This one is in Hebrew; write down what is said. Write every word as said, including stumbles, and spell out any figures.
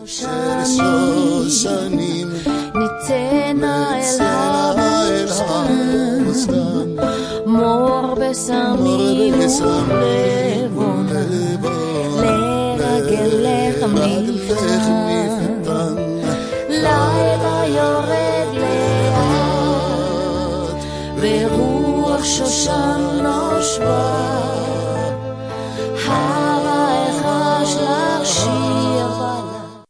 שושנים ניצנה אל הבוסתן מור בשמים ולבונה לרגלך מפתן לילה יורד לאט ורוח שושן